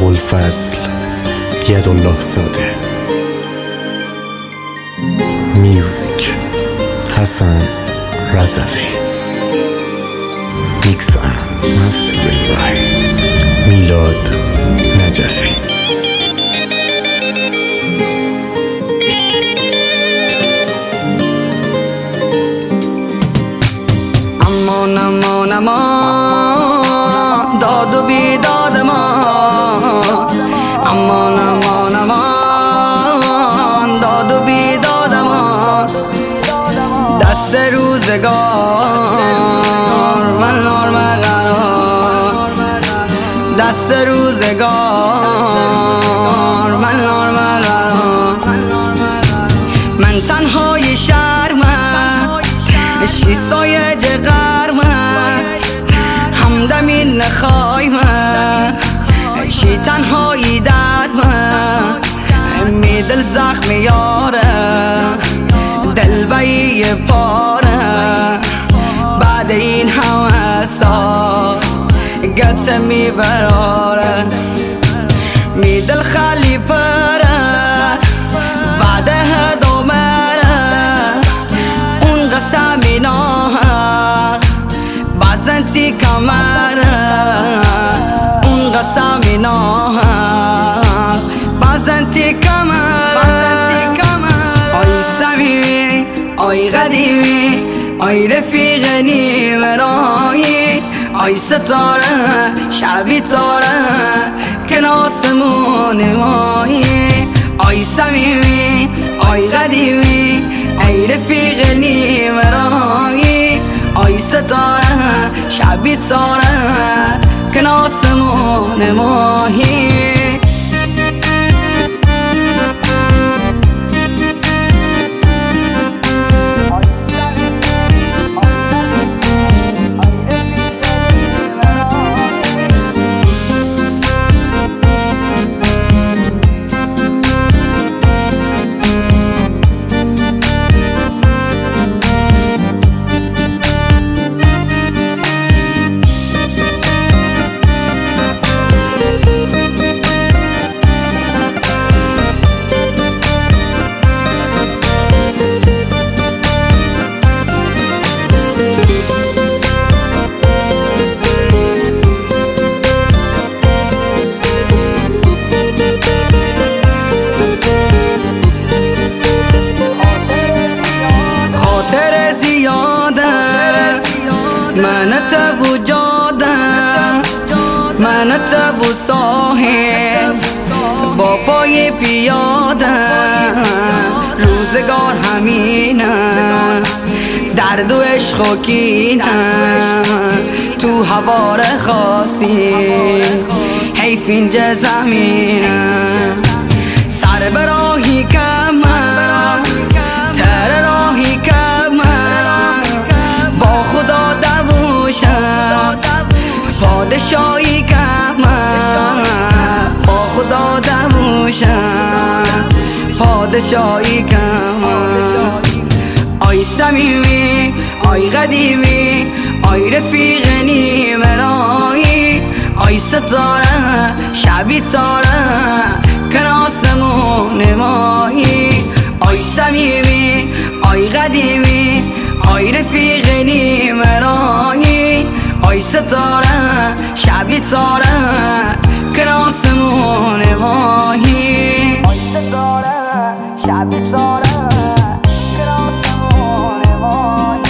ابوالفضل یدالله زاده. میوزیک حسن رضوی. میکس اند مسترینگ بای میلاد نجفی. امان امان امان داد و بیداد ما، امان امان امان داد و بیداد ما، دست روزگار من نار قرار، دست روزگار من نار قرار. من تنهای شرمم شیستای جغرمم، همدمی نخوایم شی تنهایی درمم، می دل زخم یارم دل بایی پاره، بعد این همه سال گت می براره، می دل خالی پره وعده دومره، اون قسمی ناه بازنتی کمره، اون قسمی ناه بازنتی کمره. آی سمیمی آی قدیمی آی رفیق نیمرایی، آی ستاره شبی تاره که ناسمون مایی، آی سمیمی آی قدیمی ای رفیق نیمرایی، آی ستاره شبی تاره که ناسمون مایی. من تبو جاده من تبو صاحب با پای پیاده، روزگار همینه درد و عشق و کینه، تو هوار خاصی حیف اینجا زمینه، سر به راهی کمه تر راهی کمه، با خدا دوشم پادشاهی کمه، با خدا دوشم پادشاهی کمه. آی سمیمی آی قدیمی آی رفیق نیمرایی، آی ستاره شبی تاره که ناسمون مایی، آی سمیمی آی قدیمی آی رفیق نیمرایی، آی ستاره شبی تاره که ناسمون مایی، آی ستاره شبی تاره که ناسمون مایی.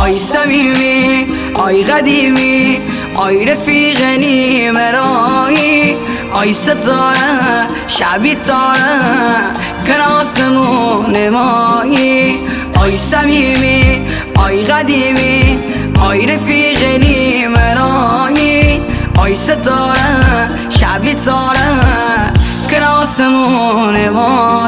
آی صمیمی آی قدیمی آی رفیق نیمرایی آی ستاره شبی تاره کن آسمون مایی آی صمیمی آی قدیمی آی رفیق نیمرایی آی ستاره شبی تاره کن آسمون مایی